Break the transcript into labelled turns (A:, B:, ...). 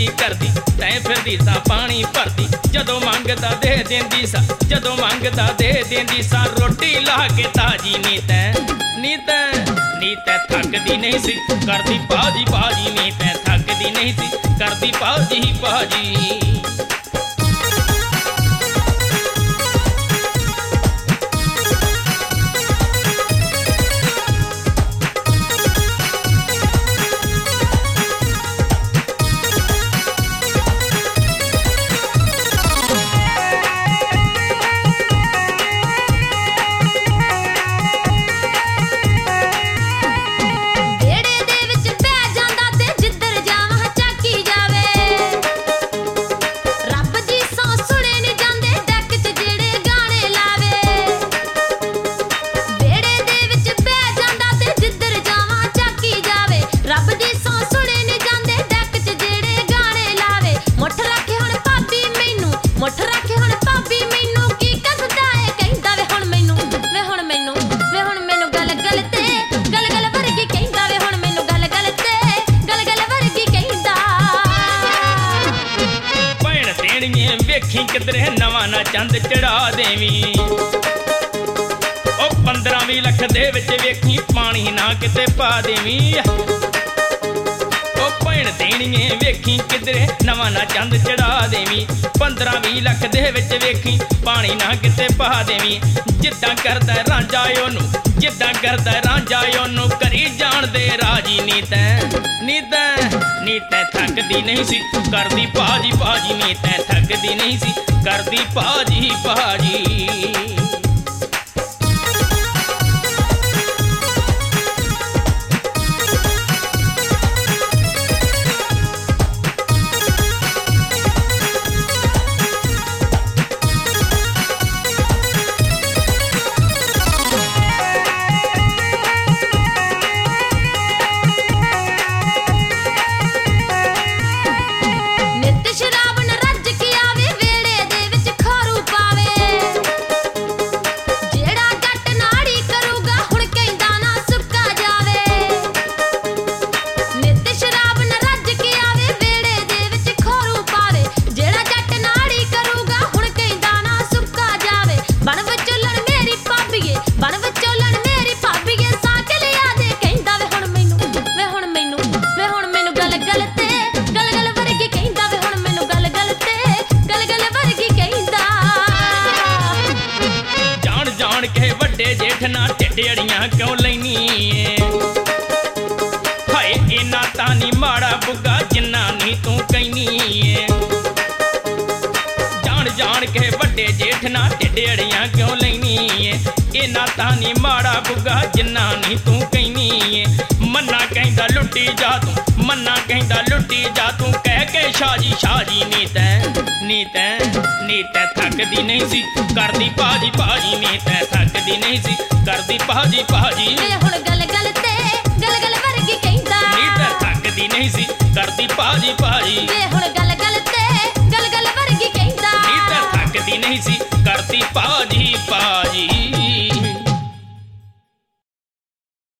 A: ਕੀ ਕਰਦੀ ਤੈਂ ਫਿਰਦੀ ਸਾਂ ਪਾਣੀ ਭਰਦੀ ਜਦੋਂ ਮੰਗਦਾ ਦੇ ਦਿੰਦੀ ਸਾਂ ਜਦੋਂ ਮੰਗਦਾ ਦੇ ਦਿੰਦੀ ਸਾਂ ਰੋਟੀ ਲਾ ਕੇ ਤਾਜੀ ਨੀ ਤੈਂ ਥੱਕਦੀ ਨਹੀਂ ਸੀ ਕਰਦੀ ਭਾਜੀ ਭਾਜੀ ਨੀ ਤੈਂ ਥੱਕਦੀ ਨਹੀਂ ਸੀ ਕਰਦੀ ਭਾਜੀ ਭਾਜੀ ਵੇਖੀ ਕਿਧਰੇ ਨਵਾਂ ਨਾ ਚੰਦ ਚੜਾ ਦੇਵੀਂ ਉਹ 15-20 ਲੱਖ ਦੇ ਵਿੱਚ ਵੇਖੀ ਪਾਣੀ ਨਾ ਕਿਤੇ ਪਾ ਦੇਵੀਂ ਉਹ ਭੈਣ ਦੇਣੀਏ ਵੇਖੀ ਕਿਧਰੇ ਨਵਾਂ ਨਾ ਚੰਦ ਚੜਾ ਦੇਵੀਂ 15-20 ਲੱਖ ਦੇ ਵਿੱਚ ਵੇਖੀ ਪਾਣੀ ਨਾ ਕਿਤੇ ਪਾ ਦੇਵੀਂ ਜਿੱਦਾਂ ਕਰਦਾ ਰਾਂਝਾ ਉਹਨੂੰ ਜਿੱਦਾਂ ਕਰਦਾ ਰਾਂਝਾ ਉਹਨੂੰ ਕਰੀ ਜਾਣ ਦੇ ਰਾਜੀ ਨੀ ਤੈਂ ਥੱਕਦੀ ਨਹੀਂ ਸੀ ਕਰਦੀ ਭਾਜੀ ਭਾਜੀ ਨੀ ਤੈਂ ਥੱਕਦੀ ਨਹੀਂ ਸੀ ਕਰਦੀ ਭਾਜੀ ਭਾਜੀ ਵੱਡੇ ਜੇਠ ਨਾ ਢਿੱਡੜੀਆਂ ਕਿਉਂ ਲੈਨੀ ਏ ਹਾਏ ਇਹਨਾਂ ਤਾਂ ਨੀ ਮਾੜਾ ਬੁੱਗਾ ਜਿੰਨਾ ਨੀ ਤੂੰ ਕਹਿਨੀ ਏ ਜਾਣ ਕੇ ਵੱਡੇ ਜੇਠ ਨਾ ਢਿੱਡੜੀਆਂ ਕਿਉਂ ਲੈਨੀ ਏ ਇਹਨਾਂ ਤਾਂ ਨੀ ਮਾੜਾ ਬੁੱਗਾ ਜਿੰਨਾ ਨੀ ਤੂੰ ਕਹਿਨੀ ਏ ਮੰਨਾ ਕਹਿੰਦਾ ਲੁੱਟੀ ਜਾ ਤੂੰ ਮੰਨਾ ਕਹਿੰਦਾ ਲੁੱਟੀ ਜਾ ਤੂੰ ਕਹਿ ਕੇ ਸ਼ਾਜੀ ਨੀ ਤੈਂ ਥੱਕਦੀ ਨਹੀਂ ਸੀ ਕਰਦੀ ਭਾਜੀ ਭਾਜੀ ਨੀ ਤੈਂ ਥੱਕਦੀ ਨਹੀਂ ਸੀ ਕਰਦੀ ਭਾਜੀ ਭਾਜੀ
B: ਵੇ ਹੁਣ ਗੱਲ ਤੇ ਗੱਲ ਵਰਗੀ ਕਹਿੰਦਾ
A: ਨੀ ਤੈਂ ਥੱਕਦੀ ਨਹੀਂ ਸੀ ਕਰਦੀ ਭਾਜੀ ਭਾਜੀ
B: ਵੇ ਹੁਣ ਗੱਲ ਤੇ ਗੱਲ ਵਰਗੀ ਕਹਿੰਦਾ
A: ਨੀ ਤੈਂ ਥੱਕਦੀ ਨਹੀਂ ਸੀ ਕਰਦੀ ਭਾਜੀ ਭਾਜੀ